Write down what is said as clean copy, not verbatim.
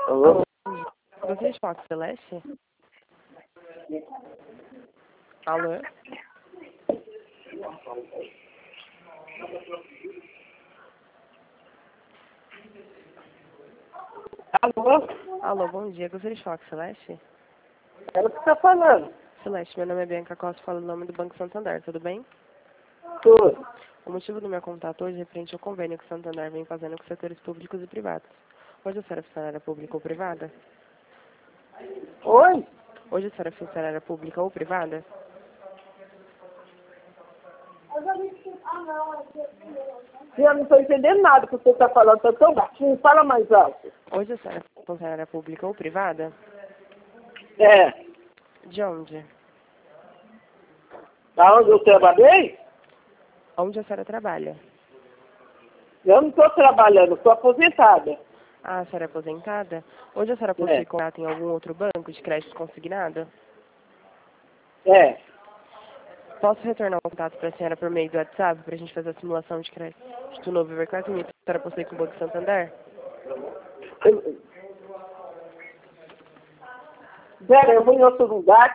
Alô? Gostaria de falar com Celeste? Alô? Alô? Alô, bom dia. Gostaria de falar com Celeste? Ela que está falando. Celeste, meu nome é Bianca Costa, falo o nome do Banco Santander, tudo bem? Tudo. O motivo do meu contato hoje é referente ao convênio que o Santander vem fazendo com setores públicos e privados. Hoje a senhora é funcionária pública ou privada? Oi? Hoje a senhora é funcionária pública ou privada? Eu não estou entendendo nada que você está falando. Está tão baixinho. Fala mais alto. Hoje a senhora é funcionária pública ou privada? É. De onde? Da onde eu trabalhei? Onde a senhora trabalha? Eu não estou trabalhando. Estou aposentada. Ah, a senhora é aposentada? Hoje a senhora possui contrato em algum outro banco de crédito consignado? É. Posso retornar o contato para a senhora por meio do WhatsApp para a gente fazer a simulação de crédito do novo Evercard Unit? A senhora possui com o Banco Santander? Pera, eu vou em outro lugar.